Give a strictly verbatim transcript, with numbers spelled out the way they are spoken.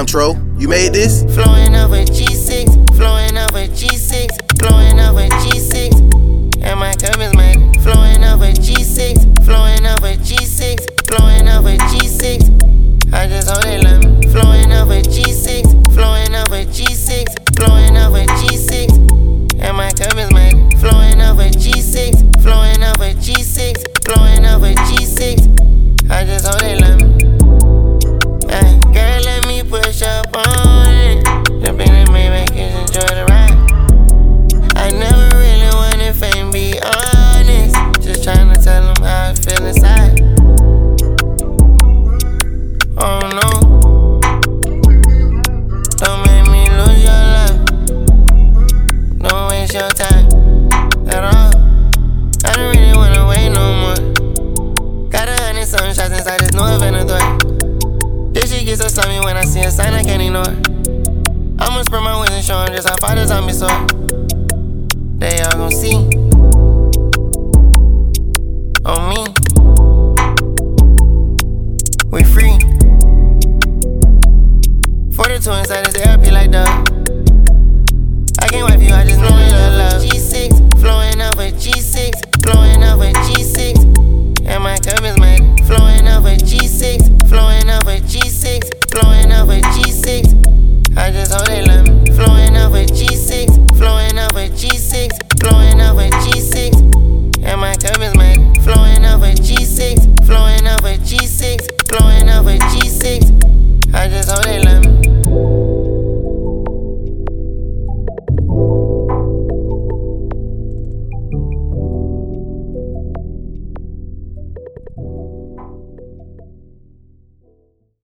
Damn, Tro, you made this? Flowing over G six, flowing over G six, flowing over G six. And my cup is mad. Flowing over G six, flowing over G six, flowing over G six. I just hold it like flowing over G six, flowing over G six, flowing over G six. And my cup is mad. Flowing over G six, flowing over G six, flowing over G six. I just hold it like hey, girl, let me push up on it. Jump in the Maybach, just enjoy the ride. I never really wanted fame, be honest. Just tryna tell them how I feel inside. Oh no, don't make me lose your love. Don't waste your time at all. I don't really wanna wait no more. Got a hundred something shots inside this new Venador. This shit gets so slimy when I see a sign I can't ignore. I'ma spread my wings and show 'em just how far the zombies soar.